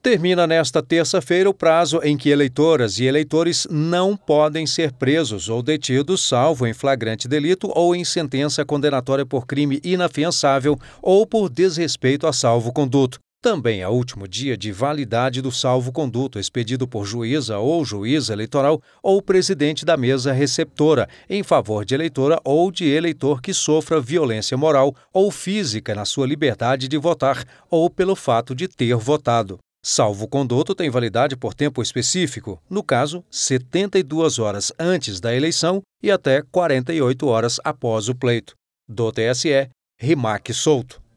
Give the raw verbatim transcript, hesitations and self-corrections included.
Termina nesta terça-feira o prazo em que eleitoras e eleitores não podem ser presos ou detidos, salvo em flagrante delito ou em sentença condenatória por crime inafiançável ou por desrespeito a salvo-conduto. Também é o último dia de validade do salvo-conduto expedido por juíza ou juiz eleitoral ou presidente da mesa receptora em favor de eleitora ou de eleitor que sofra violência moral ou física na sua liberdade de votar ou pelo fato de ter votado. Salvo-conduto tem validade por tempo específico, no caso, setenta e duas horas antes da eleição e até quarenta e oito horas após o pleito. Do T S E, Rimac Souto.